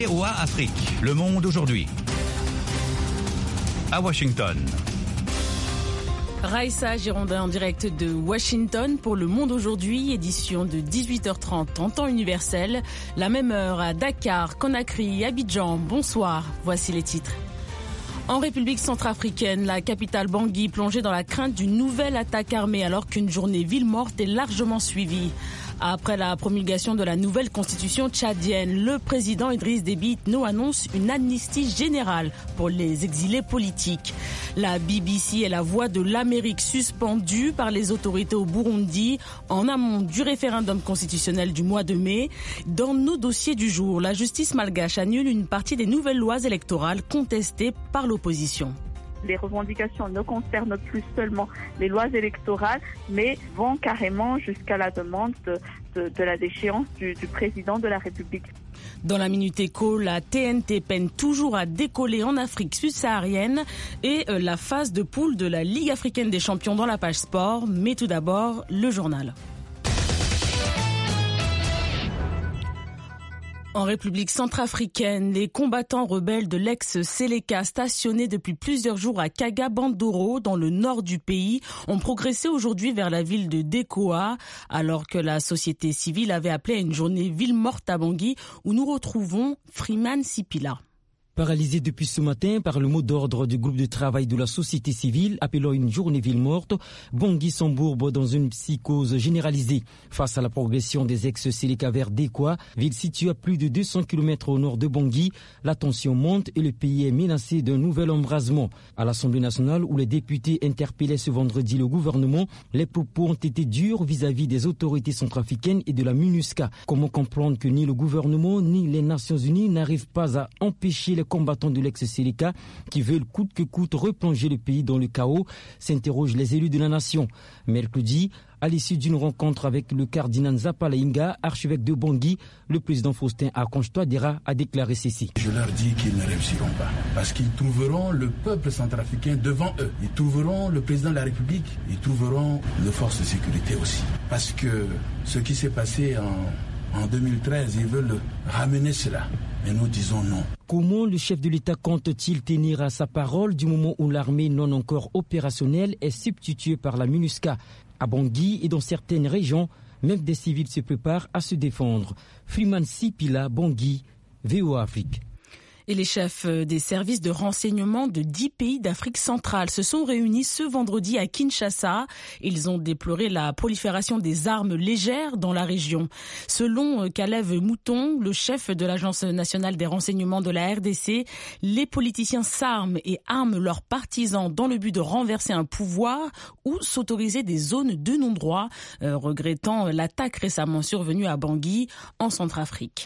VOA Afrique, le monde aujourd'hui. À Washington. Raïssa Girondin en direct de Washington pour Le Monde aujourd'hui, édition de 18h30 en temps universel. La même heure à Dakar, Conakry, Abidjan. Bonsoir, voici les titres. En République centrafricaine, la capitale Bangui plongée dans la crainte d'une nouvelle attaque armée alors qu'une journée ville morte est largement suivie. Après la promulgation de la nouvelle constitution tchadienne, le président Idriss Déby Itno annonce une amnistie générale pour les exilés politiques. La BBC est la voix de l'Amérique suspendue par les autorités au Burundi en amont du référendum constitutionnel du mois de mai. Dans nos dossiers du jour, la justice malgache annule une partie des nouvelles lois électorales contestées par l'opposition. Les revendications ne concernent plus seulement les lois électorales, mais vont carrément jusqu'à la demande de la déchéance du président de la République. Dans la Minute Éco, la TNT peine toujours à décoller en Afrique subsaharienne et la phase de poule de la Ligue africaine des champions dans la page sport. Mais tout d'abord, le journal. En République centrafricaine, les combattants rebelles de l'ex-Seleka stationnés depuis plusieurs jours à Kaga-Bandoro, dans le nord du pays, ont progressé aujourd'hui vers la ville de Dekoa, alors que la société civile avait appelé à une journée ville morte à Bangui, où nous retrouvons Freeman Sipila. Paralysé depuis ce matin par le mot d'ordre du groupe de travail de la société civile appelant une journée ville morte, Bangui s'embourbe dans une psychose généralisée. Face à la progression des ex-Seleka vers Dekoa, ville située à plus de 200 km au nord de Bangui, la tension monte et le pays est menacé d'un nouvel embrasement. À l'Assemblée nationale, où les députés interpellaient ce vendredi le gouvernement, les propos ont été durs vis-à-vis des autorités centrafricaines et de la MINUSCA. Comment comprendre que ni le gouvernement ni les Nations Unies n'arrivent pas à empêcher les combattants de l'ex-Seleka qui veulent coûte que coûte replonger le pays dans le chaos, s'interrogent les élus de la nation. Mercredi, à l'issue d'une rencontre avec le cardinal Zapalainga, archevêque de Bangui, le président Faustin Archange Touadéra a déclaré ceci. Je leur dis qu'ils ne réussiront pas, parce qu'ils trouveront le peuple centrafricain devant eux. Ils trouveront le président de la République, ils trouveront les forces de sécurité aussi. Parce que ce qui s'est passé en 2013, ils veulent ramener cela. Mais nous disons non. Comment le chef de l'État compte-t-il tenir à sa parole du moment où l'armée non encore opérationnelle est substituée par la MINUSCA? À Bangui et dans certaines régions, même des civils se préparent à se défendre. Freeman Sipila, Bangui, VOA Afrique. Et les chefs des services de renseignement de 10 pays d'Afrique centrale se sont réunis ce vendredi à Kinshasa. Ils ont déploré la prolifération des armes légères dans la région. Selon Kalev Mouton, le chef de l'Agence nationale des renseignements de la RDC, les politiciens s'arment et arment leurs partisans dans le but de renverser un pouvoir ou s'autoriser des zones de non-droit, regrettant l'attaque récemment survenue à Bangui, en Centrafrique.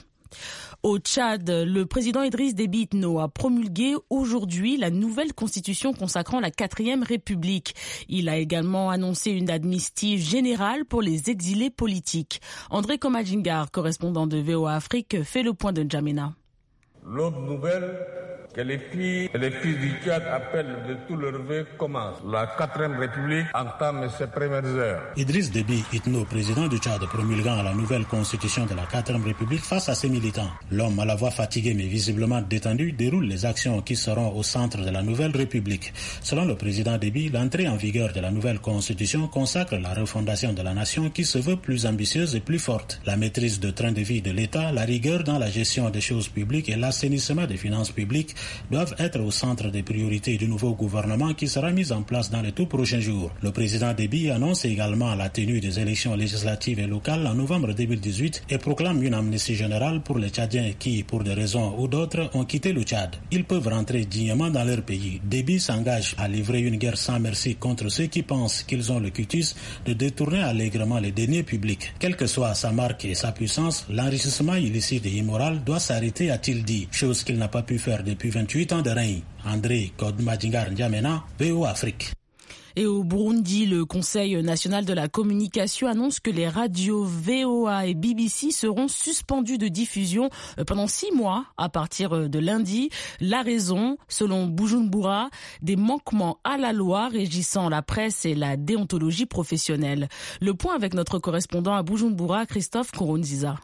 Au Tchad, le président Idriss Déby Itno a promulgué aujourd'hui la nouvelle constitution consacrant la 4e République. Il a également annoncé une amnistie générale pour les exilés politiques. André Komadjingar, correspondant de VOA Afrique, fait le point de N'Djamena. L'autre nouvelle que les filles et les fils du Tchad appellent de tout leur vœu commence. La 4e République entame ses premières heures. Idriss Déby Itno, président du Tchad, promulguant la nouvelle constitution de la 4e République face à ses militants. L'homme à la voix fatiguée mais visiblement détendu déroule les actions qui seront au centre de la nouvelle République. Selon le président Déby, l'entrée en vigueur de la nouvelle constitution consacre la refondation de la nation qui se veut plus ambitieuse et plus forte. La maîtrise de train de vie de l'État, la rigueur dans la gestion des choses publiques et l'assainissement des finances publiques doivent être au centre des priorités du nouveau gouvernement qui sera mis en place dans les tout prochains jours. Le président Déby annonce également la tenue des élections législatives et locales en novembre 2018 et proclame une amnistie générale pour les Tchadiens qui, pour des raisons ou d'autres, ont quitté le Tchad. Ils peuvent rentrer dignement dans leur pays. Déby s'engage à livrer une guerre sans merci contre ceux qui pensent qu'ils ont le cutis de détourner allègrement les deniers publics. Quelle que soit sa marque et sa puissance, l'enrichissement illicite et immoral doit s'arrêter, a-t-il dit, chose qu'il n'a pas pu faire depuis 28 ans de règne. André Komadjingar N'Djamena, VOA Afrique. Et au Burundi, le Conseil national de la communication annonce que les radios VOA et BBC seront suspendues de diffusion pendant 6 mois à partir de lundi. La raison, selon Bujumbura, des manquements à la loi régissant la presse et la déontologie professionnelle. Le point avec notre correspondant à Bujumbura, Christophe Koronziza.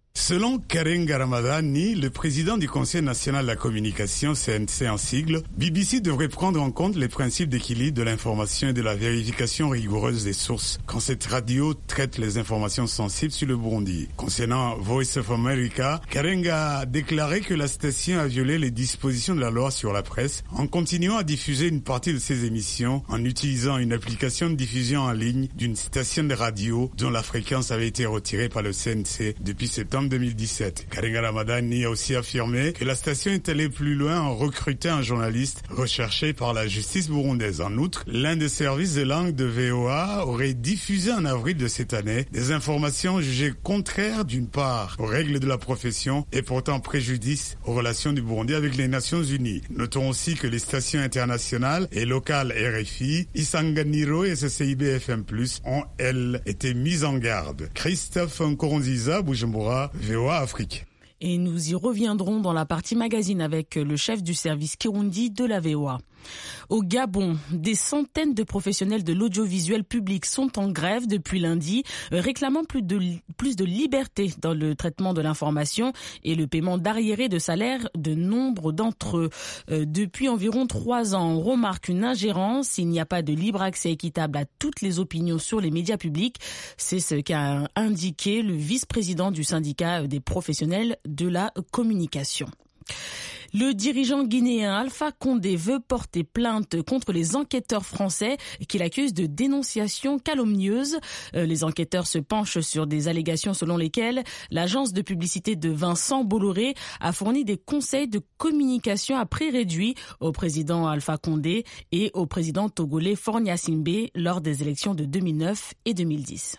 Selon Karenga Ramadani, le président du Conseil national de la communication, CNC en sigle, BBC devrait prendre en compte les principes d'équilibre de l'information et de la vérification rigoureuse des sources quand cette radio traite les informations sensibles sur le Burundi. Concernant Voice of America, Karenga a déclaré que la station a violé les dispositions de la loi sur la presse en continuant à diffuser une partie de ses émissions en utilisant une application de diffusion en ligne d'une station de radio dont la fréquence avait été retirée par le CNC depuis septembre 2017. Karenga Ramadani a aussi affirmé que la station est allée plus loin en recrutant un journaliste recherché par la justice burundaise. En outre, l'un des services de langue de VOA aurait diffusé en avril de cette année des informations jugées contraires d'une part aux règles de la profession et portant préjudice aux relations du Burundi avec les Nations Unies. Notons aussi que les stations internationales et locales RFI, Isanganiro et CCIB FM+, ont, elles, été mises en garde. Christophe Nkurunziza, Bujumbura, VOA Afrique. Et nous y reviendrons dans la partie magazine avec le chef du service Kirundi de la VOA. Au Gabon, des centaines de professionnels de l'audiovisuel public sont en grève depuis lundi, réclamant plus de liberté dans le traitement de l'information et le paiement d'arriérés de salaire de nombre d'entre eux. Depuis environ 3 ans, on remarque une ingérence. Il n'y a pas de libre accès équitable à toutes les opinions sur les médias publics. C'est ce qu'a indiqué le vice-président du syndicat des professionnels de la communication. Le dirigeant guinéen Alpha Condé veut porter plainte contre les enquêteurs français qu'il accuse de dénonciation calomnieuse. Les enquêteurs se penchent sur des allégations selon lesquelles l'agence de publicité de Vincent Bolloré a fourni des conseils de communication à prix réduit au président Alpha Condé et au président togolais Faure Gnassingbé lors des élections de 2009 et 2010.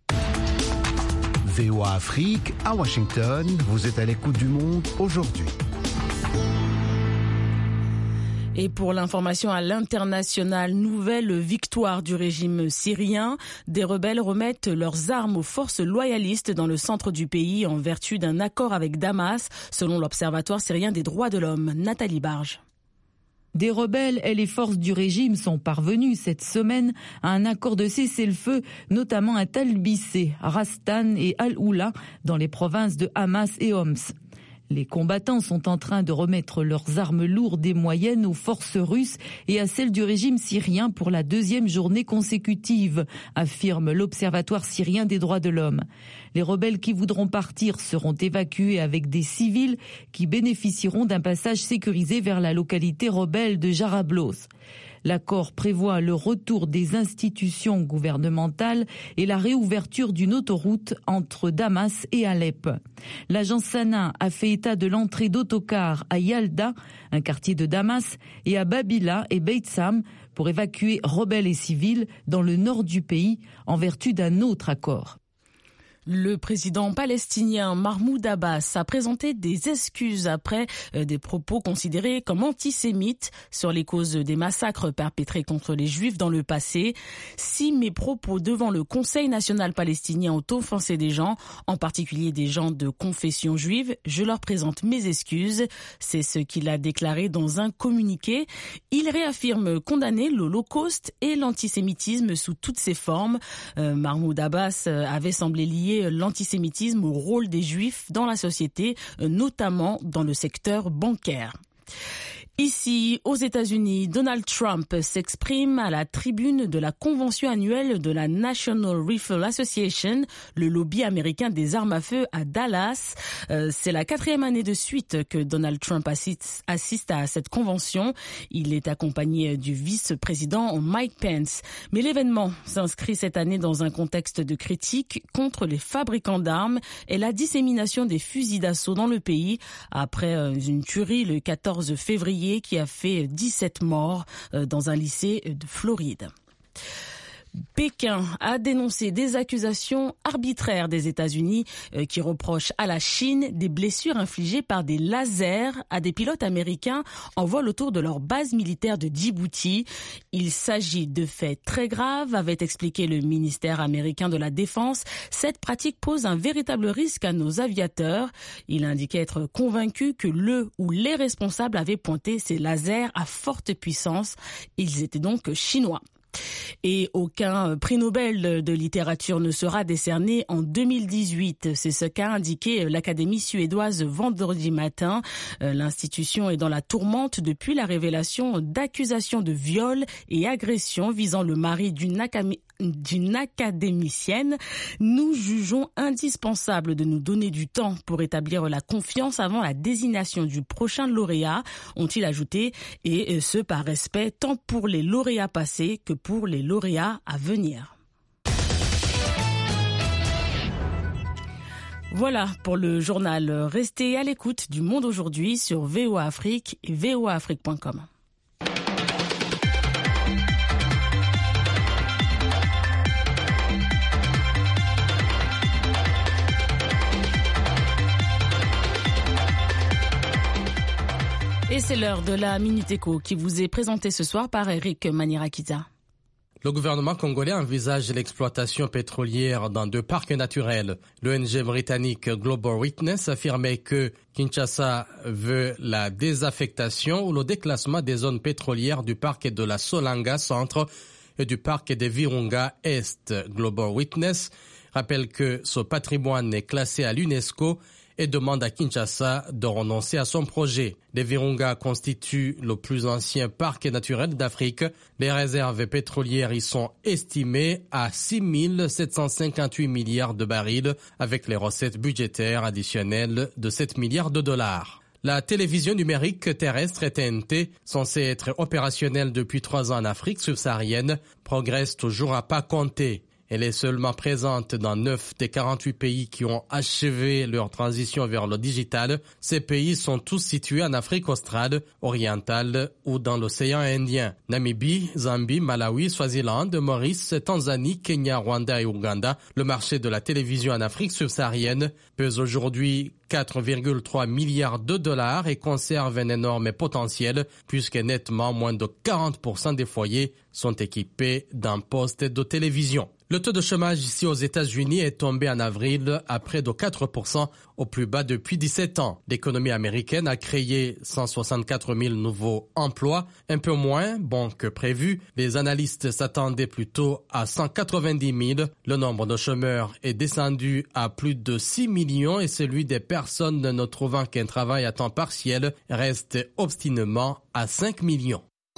VOA Afrique, à Washington, vous êtes à l'écoute du monde aujourd'hui. Et pour l'information à l'international, nouvelle victoire du régime syrien. Des rebelles remettent leurs armes aux forces loyalistes dans le centre du pays en vertu d'un accord avec Damas, selon l'Observatoire syrien des droits de l'homme. Nathalie Barge. Des rebelles et les forces du régime sont parvenus cette semaine à un accord de cessez-le-feu, notamment à Talbissé, Rastan et Al-Oula, dans les provinces de Hamas et Homs. Les combattants sont en train de remettre leurs armes lourdes et moyennes aux forces russes et à celles du régime syrien pour la 2e journée consécutive, affirme l'Observatoire syrien des droits de l'homme. Les rebelles qui voudront partir seront évacués avec des civils qui bénéficieront d'un passage sécurisé vers la localité rebelle de Jarablos. L'accord prévoit le retour des institutions gouvernementales et la réouverture d'une autoroute entre Damas et Alep. L'agence Sana a fait état de l'entrée d'autocars à Yalda, un quartier de Damas, et à Babila et Beit Sam pour évacuer rebelles et civils dans le nord du pays en vertu d'un autre accord. Le président palestinien Mahmoud Abbas a présenté des excuses après des propos considérés comme antisémites sur les causes des massacres perpétrés contre les Juifs dans le passé. Si mes propos devant le Conseil national palestinien ont offensé des gens, en particulier des gens de confession juive, je leur présente mes excuses. C'est ce qu'il a déclaré dans un communiqué. Il réaffirme condamner l'Holocauste et l'antisémitisme sous toutes ses formes. Mahmoud Abbas avait semblé lier l'antisémitisme au rôle des Juifs dans la société, notamment dans le secteur bancaire. Ici, aux États-Unis, Donald Trump s'exprime à la tribune de la convention annuelle de la National Rifle Association, le lobby américain des armes à feu à Dallas. C'est la 4e année de suite que Donald Trump assiste à cette convention. Il est accompagné du vice-président Mike Pence. Mais l'événement s'inscrit cette année dans un contexte de critique contre les fabricants d'armes et la dissémination des fusils d'assaut dans le pays après une tuerie le 14 février qui a fait 17 morts dans un lycée de Floride. Pékin a dénoncé des accusations arbitraires des États-Unis qui reprochent à la Chine des blessures infligées par des lasers à des pilotes américains en vol autour de leur base militaire de Djibouti. Il s'agit de faits très graves, avait expliqué le ministère américain de la Défense. Cette pratique pose un véritable risque à nos aviateurs. Il indiquait être convaincu que le ou les responsables avaient pointé ces lasers à forte puissance. Ils étaient donc chinois. Et aucun prix Nobel de littérature ne sera décerné en 2018. C'est ce qu'a indiqué l'Académie suédoise vendredi matin. L'institution est dans la tourmente depuis la révélation d'accusations de viol et agression visant le mari d'une académicienne. Nous jugeons indispensable de nous donner du temps pour établir la confiance avant la désignation du prochain lauréat, ont-ils ajouté, et ce par respect tant pour les lauréats passés que pour les lauréats à venir. Voilà pour le journal. Restez à l'écoute du Monde aujourd'hui sur VOA Afrique et voaafrique.com. Et c'est l'heure de la Minute Éco qui vous est présentée ce soir par Eric Manirakita. Le gouvernement congolais envisage l'exploitation pétrolière dans 2 parcs naturels. L'ONG britannique Global Witness affirmait que Kinshasa veut la désaffectation ou le déclassement des zones pétrolières du parc de la Solanga Centre et du parc des Virunga Est. Global Witness rappelle que ce patrimoine est classé à l'UNESCO et demande à Kinshasa de renoncer à son projet. Les Virunga constituent le plus ancien parc naturel d'Afrique. Les réserves pétrolières y sont estimées à 6 758 milliards de barils avec les recettes budgétaires additionnelles de 7 milliards de dollars. La télévision numérique terrestre TNT, censée être opérationnelle depuis 3 ans en Afrique subsaharienne, progresse toujours à pas compter. Elle est seulement présente dans 9 des 48 pays qui ont achevé leur transition vers le digital. Ces pays sont tous situés en Afrique australe, orientale ou dans l'océan Indien. Namibie, Zambie, Malawi, Swaziland, Maurice, Tanzanie, Kenya, Rwanda et Ouganda. Le marché de la télévision en Afrique subsaharienne pèse aujourd'hui 4,3 milliards de dollars et conserve un énorme potentiel puisque nettement moins de 40% des foyers sont équipés d'un poste de télévision. Le taux de chômage ici aux États-Unis est tombé en avril à près de 4%, au plus bas depuis 17 ans. L'économie américaine a créé 164 000 nouveaux emplois, un peu moins bon que prévu. Les analystes s'attendaient plutôt à 190 000. Le nombre de chômeurs est descendu à plus de 6 millions et celui des personnes ne trouvant qu'un travail à temps partiel reste obstinément à 5 millions.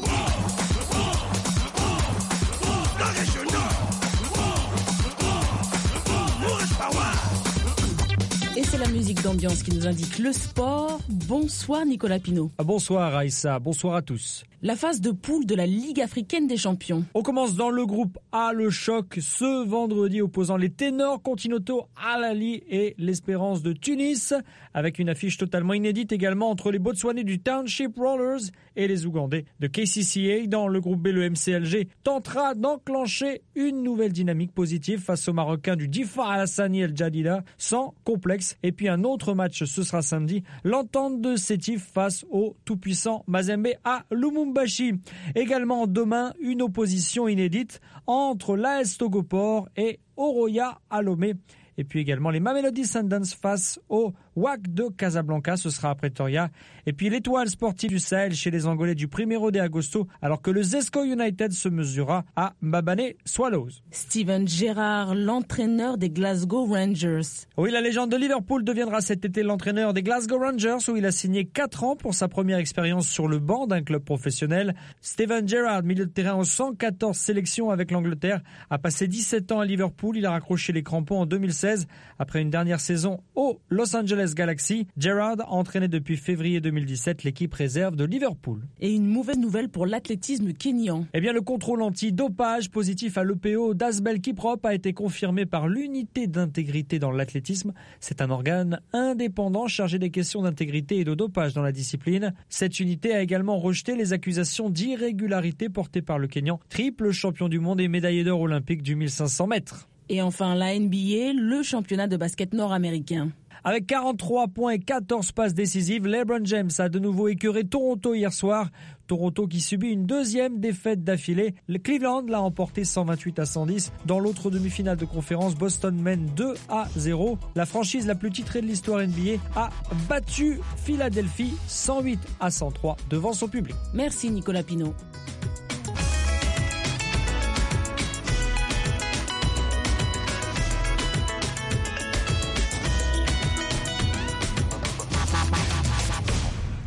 Et c'est la musique d'ambiance qui nous indique le sport. Bonsoir Nicolas Pinault. Bonsoir Aïssa, bonsoir à tous. La phase de poule de la Ligue africaine des champions. On commence dans le groupe A, le choc ce vendredi opposant les Ténors Continentaux Al Ahly et l'Espérance de Tunis, avec une affiche totalement inédite également entre les Botswanais du Township Rollers et les Ougandais de KCCA. Dans le groupe B, le MCLG tentera d'enclencher une nouvelle dynamique positive face aux Marocains du Difa Alassani El Jadida sans complexe. Et puis un autre match, ce sera samedi, l'entente de Sétif face au tout-puissant Mazembe à Lumumbashi. Également demain, une opposition inédite entre l'AS Togoport et Oroya à Lomé. Et puis également les Mamelodi Sundowns face au WAC de Casablanca, ce sera à Pretoria. Et puis l'étoile sportive du Sahel chez les Angolais du 1er de Agosto, alors que le Zesco United se mesurera à Mbabane Swallows. Steven Gerrard, l'entraîneur des Glasgow Rangers. Oui, la légende de Liverpool deviendra cet été l'entraîneur des Glasgow Rangers, où il a signé 4 ans pour sa première expérience sur le banc d'un club professionnel. Steven Gerrard, milieu de terrain aux 114 sélections avec l'Angleterre, a passé 17 ans à Liverpool. Il a raccroché les crampons en 2016 après une dernière saison au Los Angeles Galaxy. Gerrard a entraîné depuis février 2017 l'équipe réserve de Liverpool. Et une mauvaise nouvelle pour l'athlétisme kényan. Eh bien, le contrôle anti-dopage positif à l'EPO d'Asbel Kiprop a été confirmé par l'unité d'intégrité dans l'athlétisme. C'est un organe indépendant chargé des questions d'intégrité et de dopage dans la discipline. Cette unité a également rejeté les accusations d'irrégularité portées par le Kényan, triple champion du monde et médaillé d'or olympique du 1500 mètres. Et enfin, la NBA, le championnat de basket nord-américain. Avec 43 points et 14 passes décisives, LeBron James a de nouveau écœuré Toronto hier soir. Toronto qui subit une deuxième défaite d'affilée. Le Cleveland l'a emporté 128-110. Dans l'autre demi-finale de conférence, Boston mène 2-0. La franchise la plus titrée de l'histoire NBA a battu Philadelphie 108-103 devant son public. Merci Nicolas Pinault.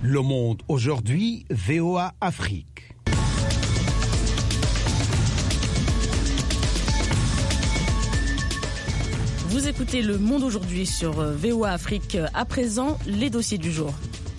Le Monde aujourd'hui, VOA Afrique. Vous écoutez Le Monde aujourd'hui sur VOA Afrique. À présent, les dossiers du jour.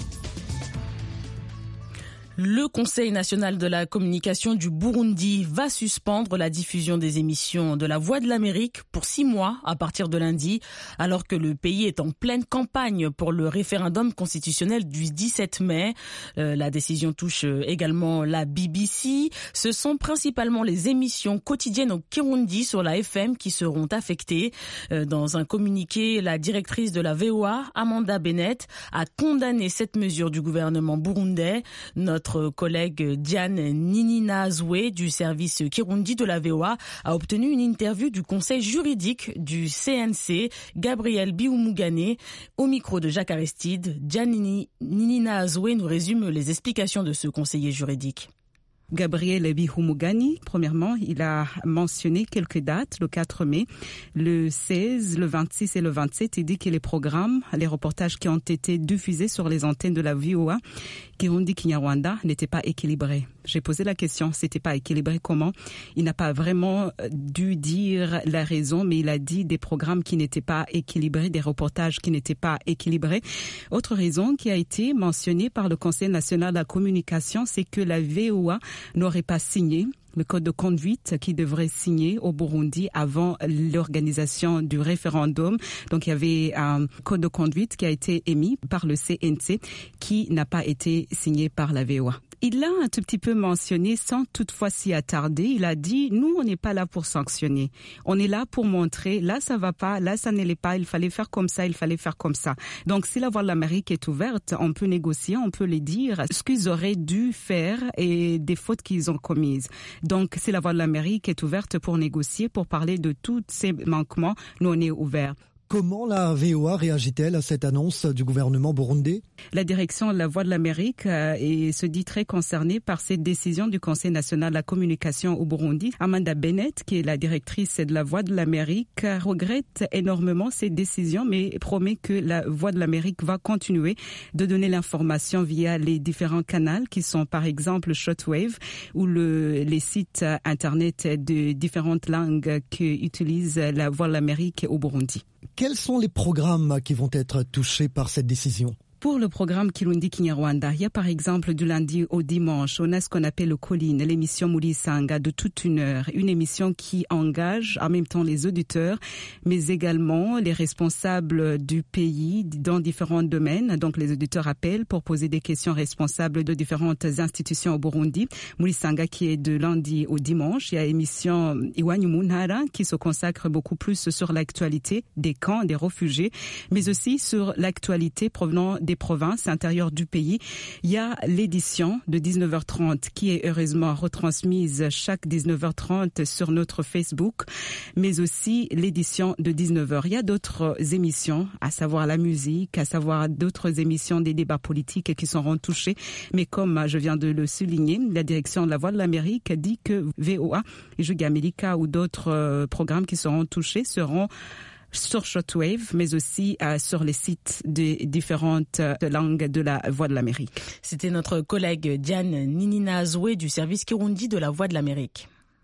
Le Conseil national de la communication du Burundi va suspendre la diffusion des émissions de la Voix de l'Amérique pour 6 mois à partir de lundi, alors que le pays est en pleine campagne pour le référendum constitutionnel du 17 mai. La décision touche également la BBC. Ce sont principalement les émissions quotidiennes au Kirundi sur la FM qui seront affectées. Dans un communiqué, la directrice de la VOA, Amanda Bennett, a condamné cette mesure du gouvernement burundais. Notre collègue Diane Nininazwe du service Kirundi de la VOA a obtenu une interview du conseil juridique du CNC, Gabriel Biumugane, au micro de Jacques Aristide. Diane Nininazwe nous résume les explications de ce conseiller juridique. Gabriel Bihumugani, premièrement, il a mentionné quelques dates, le 4 mai, le 16, le 26 et le 27. Il dit que les programmes, les reportages qui ont été diffusés sur les antennes de la VOA, Kirundi Kinyarwanda, n'étaient pas équilibrés. J'ai posé la question, c'était pas équilibré comment? Il n'a pas vraiment dû dire la raison, mais il a dit des programmes qui n'étaient pas équilibrés, des reportages qui n'étaient pas équilibrés. Autre raison qui a été mentionnée par le Conseil national de la communication, c'est que la VOA n'aurait pas signé le code de conduite qui devrait signer au Burundi avant l'organisation du référendum. Donc il y avait un code de conduite qui a été émis par le CNC qui n'a pas été signé par la VOA. Il l'a un tout petit peu mentionné sans toutefois s'y attarder. Il a dit, nous, on n'est pas là pour sanctionner. On est là pour montrer, là, ça va pas, là, ça n'allait pas, il fallait faire comme ça, il fallait faire comme ça. Donc, si la Voix de l'Amérique est ouverte, on peut négocier, on peut les dire ce qu'ils auraient dû faire et des fautes qu'ils ont commises. Donc, si la Voix de l'Amérique est ouverte pour négocier, pour parler de tous ces manquements, nous, on est ouverts. Comment la VOA réagit-elle à cette annonce du gouvernement burundais? La direction de la Voix de l'Amérique se dit très concernée par cette décision du Conseil national de la communication au Burundi. Amanda Bennett, qui est la directrice de la Voix de l'Amérique, regrette énormément cette décision, mais promet que la Voix de l'Amérique va continuer de donner l'information via les différents canaux qui sont par exemple Shortwave ou les sites internet de différentes langues qu'utilise la Voix de l'Amérique au Burundi. Quels sont les programmes qui vont être touchés par cette décision? Pour le programme Kirundi Kinyarwanda, il y a par exemple du lundi au dimanche, on a ce qu'on appelle le Colline, l'émission Mulisanga de toute une heure. Une émission qui engage en même temps les auditeurs, mais également les responsables du pays dans différents domaines. Donc les auditeurs appellent pour poser des questions responsables de différentes institutions au Burundi. Mulisanga qui est de lundi au dimanche. Il y a l'émission Iwanyu Munara qui se consacre beaucoup plus sur l'actualité des camps, des réfugiés, mais aussi sur l'actualité provenant des provinces intérieures du pays. Il y a l'édition de 19h30 qui est heureusement retransmise chaque 19h30 sur notre Facebook, mais aussi l'édition de 19h. Il y a d'autres émissions, à savoir la musique, à savoir d'autres émissions des débats politiques qui seront touchées. Mais comme je viens de le souligner, la direction de la Voix de l'Amérique dit que VOA, Juga America ou d'autres programmes qui seront touchés seront sur Shortwave, mais aussi sur les sites des différentes langues de la Voix de l'Amérique. C'était notre collègue Diane Nininazwe du service Kirundi de la Voix de l'Amérique.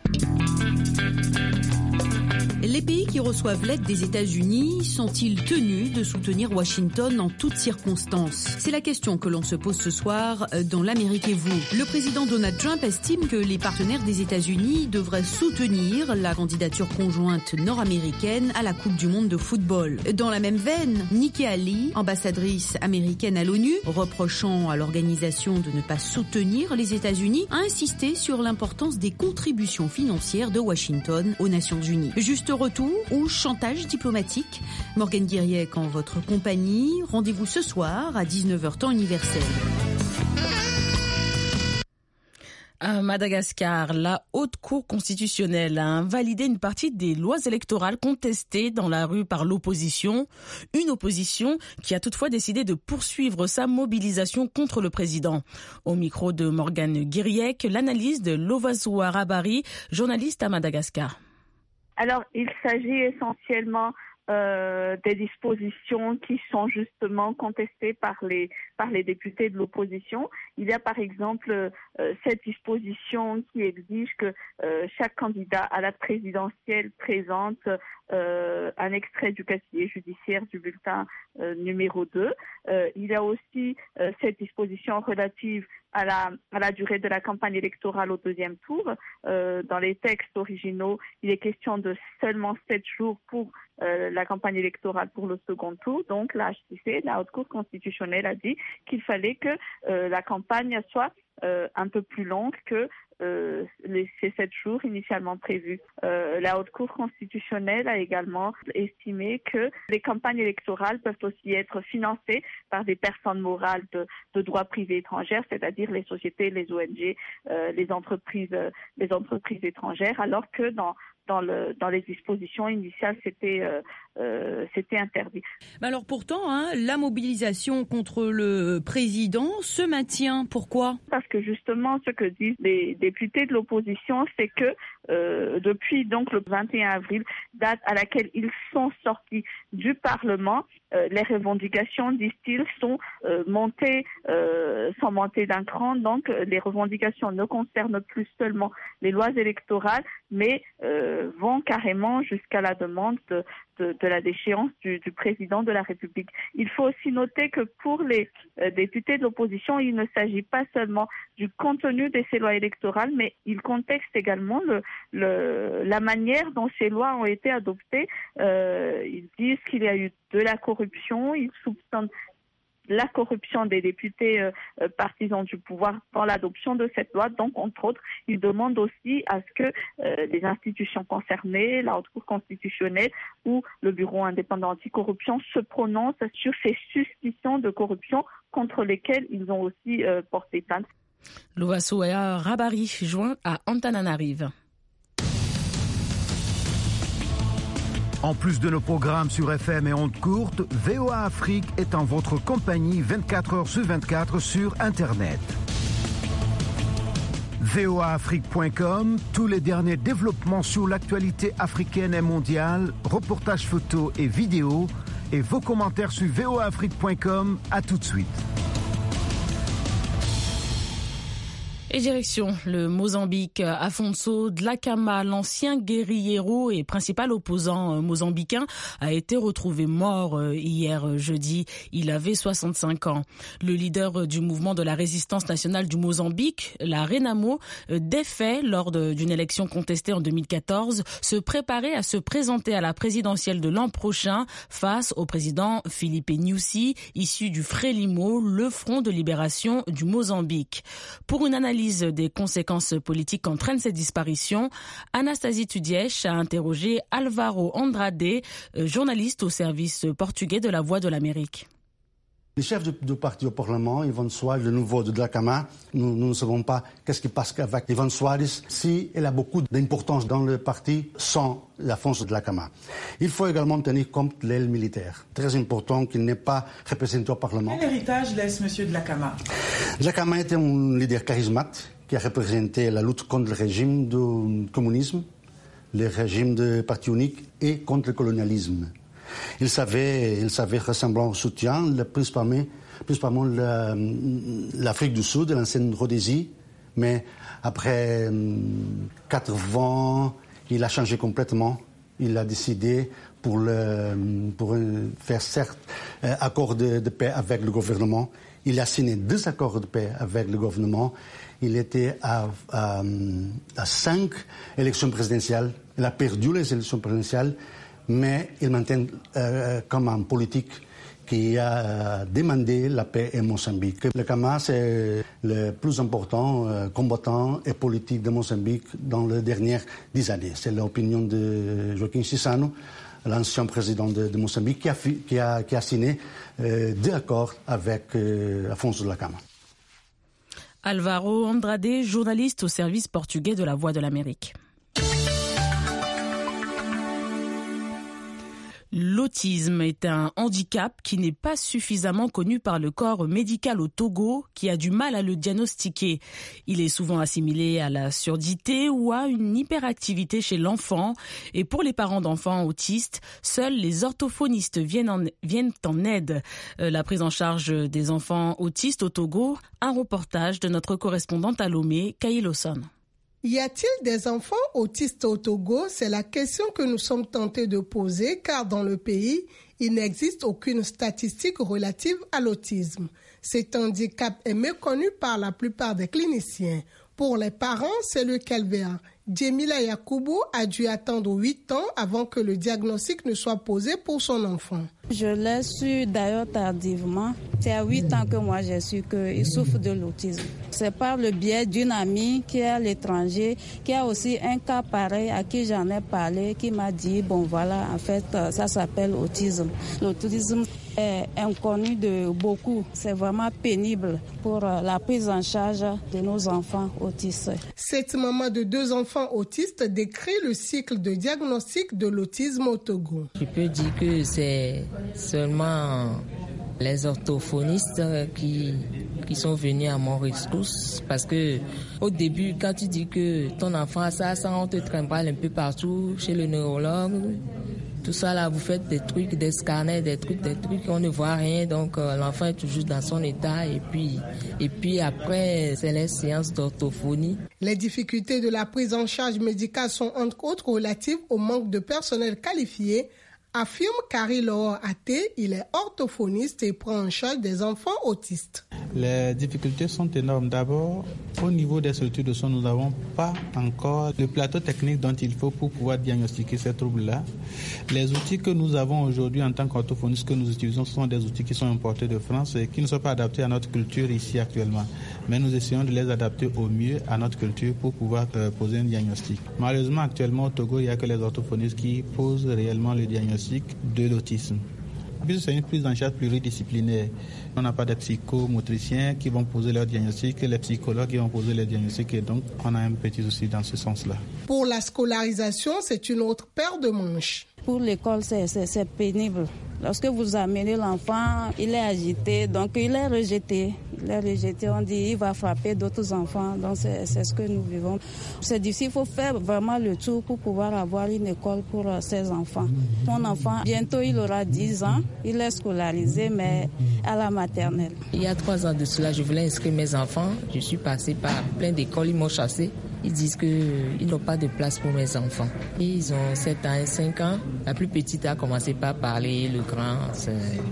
Les pays qui reçoivent l'aide des États-Unis sont-ils tenus de soutenir Washington en toutes circonstances? C'est la question que l'on se pose ce soir dans l'Amérique et vous. Le président Donald Trump estime que les partenaires des États-Unis devraient soutenir la candidature conjointe nord-américaine à la Coupe du monde de football. Dans la même veine, Nikki Haley, ambassadrice américaine à l'ONU, reprochant à l'organisation de ne pas soutenir les États-Unis, a insisté sur l'importance des contributions financières de Washington aux Nations Unies. Juste retour ou chantage diplomatique? Morgane Guiriec en votre compagnie. Rendez-vous ce soir à 19h temps universel. À Madagascar, la Haute Cour constitutionnelle a invalidé une partie des lois électorales contestées dans la rue par l'opposition. Une opposition qui a toutefois décidé de poursuivre sa mobilisation contre le président. Au micro de Morgane Guiriec, l'analyse de Lovasu Arabari, journaliste à Madagascar. Alors, il s'agit essentiellement des dispositions qui sont justement contestées par les députés de l'opposition. Il y a par exemple cette disposition qui exige que chaque candidat à la présidentielle présente un extrait du casier judiciaire du bulletin numéro 2. Il y a aussi cette disposition relative à la durée de la campagne électorale au deuxième tour. Dans les textes originaux, il est question de seulement 7 jours pour la campagne électorale pour le second tour. Donc la HCC, la Haute Cour constitutionnelle, a dit qu'il fallait que la campagne soit un peu plus longue que ces 7 jours initialement prévus. La Haute Cour constitutionnelle a également estimé que les campagnes électorales peuvent aussi être financées par des personnes morales de droit privé étrangères, c'est-à-dire les sociétés, les ONG, les entreprises étrangères, alors que dans les dispositions initiales, c'était interdit. Alors pourtant, la mobilisation contre le président se maintient. Pourquoi ? Parce que justement, ce que disent les députés de l'opposition, c'est que depuis donc le 21 avril, date à laquelle ils sont sortis du Parlement, les revendications, disent-ils, sont montées d'un cran. Donc les revendications ne concernent plus seulement les lois électorales, mais vont carrément jusqu'à la demande de la déchéance du président de la République. Il faut aussi noter que pour les députés de l'opposition, il ne s'agit pas seulement du contenu de ces lois électorales, mais il contexte également la manière dont ces lois ont été adoptées. Ils disent qu'il y a eu de la corruption, ils soupçonnent la corruption des députés partisans du pouvoir dans l'adoption de cette loi. Donc, entre autres, ils demandent aussi à ce que les institutions concernées, la Haute Cour constitutionnelle ou le Bureau indépendant anticorruption se prononcent sur ces suspicions de corruption contre lesquelles ils ont aussi porté plainte. Lovasoa Rabari, joint à Antananarive. En plus de nos programmes sur FM et ondes courtes, VOA Afrique est en votre compagnie 24 heures sur 24 sur Internet. voaafrique.com, tous les derniers développements sur l'actualité africaine et mondiale, reportages photos et vidéos, et vos commentaires sur voaafrique.com. À tout de suite. Et direction le Mozambique. Afonso Dhlakama, l'ancien guérillero et principal opposant mozambicain, a été retrouvé mort hier jeudi. Il avait 65 ans. Le leader du mouvement de la résistance nationale du Mozambique, la Renamo, défait lors d'une élection contestée en 2014, se préparait à se présenter à la présidentielle de l'an prochain face au président Filipe Nyusi, issu du Frelimo, le Front de libération du Mozambique. Pour une analyse des conséquences politiques qu'entraîne cette disparition, Anastasie Tudièche a interrogé Alvaro Andrade, journaliste au service portugais de la Voix de l'Amérique. Les chefs du parti au Parlement, Ivan Soares, le nouveau de Dhlakama, nous ne savons pas qu'est-ce qui passe avec Ivan Soares, si elle a beaucoup d'importance dans le parti sans Afonso Dhlakama. Il faut également tenir compte de l'aile militaire. Très important qu'il n'est pas représenté au Parlement. Quel héritage laisse M. Dhlakama ? Dhlakama était un leader charismatique qui a représenté la lutte contre le régime du communisme, le régime de parti unique et contre le colonialisme. Il savait ressembler au soutien, principalement l'Afrique du Sud, l'ancienne Rhodésie, mais après 80, il a changé complètement. Il a décidé pour faire certes accord de paix avec le gouvernement. Il a signé 2 accords de paix avec le gouvernement. Il était à 5 élections présidentielles. Il a perdu les élections présidentielles, mais il maintient comme un politique qui a demandé la paix en Mozambique. Le Kama, c'est le plus important combattant et politique de Mozambique dans les dernières 10 années. C'est l'opinion de Joaquim Chissano, l'ancien président de Mozambique, qui a signé 2 accords avec Afonso Dhlakama. Alvaro Andrade, journaliste au service portugais de la Voix de l'Amérique. L'autisme est un handicap qui n'est pas suffisamment connu par le corps médical au Togo, qui a du mal à le diagnostiquer. Il est souvent assimilé à la surdité ou à une hyperactivité chez l'enfant. Et pour les parents d'enfants autistes, seuls les orthophonistes viennent en aide. La prise en charge des enfants autistes au Togo, un reportage de notre correspondante à Lomé, Kaïloson. Y a-t-il des enfants autistes au Togo? C'est la question que nous sommes tentés de poser car dans le pays, il n'existe aucune statistique relative à l'autisme. Cet handicap est méconnu par la plupart des cliniciens. Pour les parents, c'est le calvaire. Djemila Yakubu a dû attendre 8 ans avant que le diagnostic ne soit posé pour son enfant. Je l'ai su d'ailleurs tardivement. C'est à 8 ans que moi j'ai su qu'il souffre de l'autisme. C'est par le biais d'une amie qui est à l'étranger, qui a aussi un cas pareil à qui j'en ai parlé, qui m'a dit, bon voilà, en fait, ça s'appelle autisme. L'autisme est inconnu de beaucoup. C'est vraiment pénible pour la prise en charge de nos enfants autistes. Cette maman de 2 enfants autistes décrit le cycle de diagnostic de l'autisme au Togo. Je peux dire que c'est seulement les orthophonistes qui sont venus à mon rescousse parce que au début, quand tu dis que ton enfant a ça, on te trimballe un peu partout chez le neurologue. Tout ça là, vous faites des trucs, des scanners, des trucs, on ne voit rien, donc l'enfant est toujours dans son état et puis après, c'est les séances d'orthophonie. Les difficultés de la prise en charge médicale sont entre autres relatives au manque de personnel qualifié, affirme Kari Loro Até. Il est orthophoniste et prend en charge des enfants autistes. Les difficultés sont énormes. D'abord, au niveau des structures de soins, nous n'avons pas encore le plateau technique dont il faut pour pouvoir diagnostiquer ces troubles-là. Les outils que nous avons aujourd'hui en tant qu'orthophonistes que nous utilisons, ce sont des outils qui sont importés de France et qui ne sont pas adaptés à notre culture ici actuellement. Mais nous essayons de les adapter au mieux à notre culture pour pouvoir poser un diagnostic. Malheureusement, actuellement au Togo, il n'y a que les orthophonistes qui posent réellement le diagnostic de l'autisme. Puisque c'est une prise en charge pluridisciplinaire. On n'a pas de psychomotriciens qui vont poser leur diagnostic, les psychologues qui vont poser les diagnostics et donc on a un petit souci dans ce sens-là. Pour la scolarisation, c'est une autre paire de manches. Pour l'école, c'est pénible. Lorsque vous amenez l'enfant, il est agité, donc il est rejeté. On dit il va frapper d'autres enfants, donc c'est ce que nous vivons. C'est difficile, il faut faire vraiment le tour pour pouvoir avoir une école pour ces enfants. Mon enfant, bientôt il aura 10 ans, il est scolarisé, mais à la maternelle. Il y a 3 ans de cela, je voulais inscrire mes enfants. Je suis passée par plein d'écoles, ils m'ont chassé. Ils disent qu'ils n'ont pas de place pour mes enfants. Ils ont 7 ans et 5 ans. La plus petite a commencé par parler, le grand, c'est...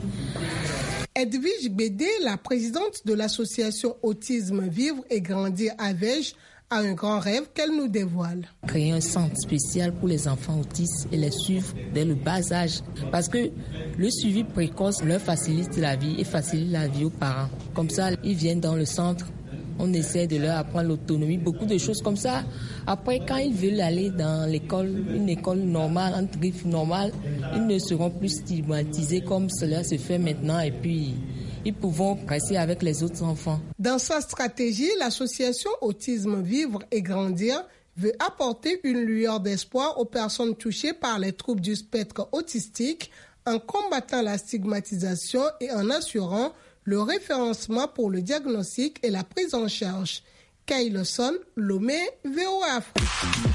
Edwige Bédé, la présidente de l'association Autisme Vivre et Grandir à Vège, a un grand rêve qu'elle nous dévoile. Créer un centre spécial pour les enfants autistes et les suivre dès le bas âge. Parce que le suivi précoce leur facilite la vie et facilite la vie aux parents. Comme ça, ils viennent dans le centre. On essaie de leur apprendre l'autonomie, beaucoup de choses comme ça. Après, quand ils veulent aller dans l'école, une école normale, entre griffes normale, ils ne seront plus stigmatisés comme cela se fait maintenant et puis ils pourront rester avec les autres enfants. Dans sa stratégie, l'association Autisme Vivre et Grandir veut apporter une lueur d'espoir aux personnes touchées par les troubles du spectre autistique en combattant la stigmatisation et en assurant le référencement pour le diagnostic et la prise en charge. Kaïloson, Lomé, VOA Afrique.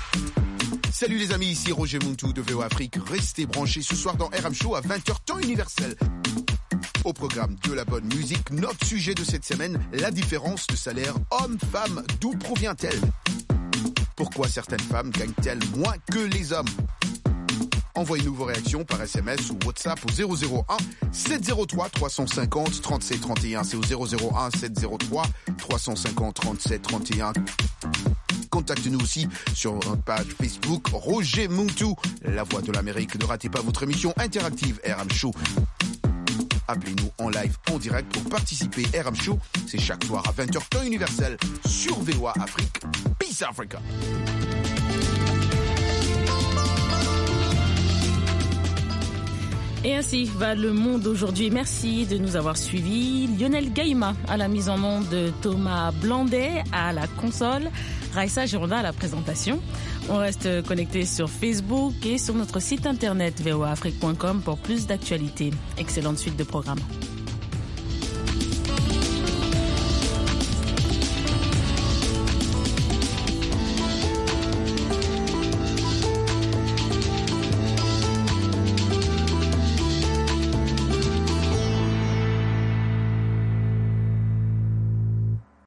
Salut les amis, ici Roger Muntu de VOA Afrique. Restez branchés ce soir dans RM Show à 20h temps universel. Au programme de la bonne musique, notre sujet de cette semaine, la différence de salaire homme-femme. D'où provient-elle? Pourquoi certaines femmes gagnent-elles moins que les hommes? Envoyez-nous vos réactions par SMS ou WhatsApp au 001 703 350 37 31. C'est au 001 703 350 37 31. Contactez-nous aussi sur notre page Facebook Roger Muntu, la voix de l'Amérique. Ne ratez pas votre émission interactive RM Show. Appelez-nous en live, en direct pour participer. RM Show, c'est chaque soir à 20h temps universel sur VOA Afrique. Peace Africa. Et ainsi va le monde aujourd'hui. Merci de nous avoir suivis. Lionel Gaïma à la mise en onde, de Thomas Blandet à la console, Raissa Gironda à la présentation. On reste connecté sur Facebook et sur notre site internet voaafrique.com pour plus d'actualités. Excellente suite de programmes.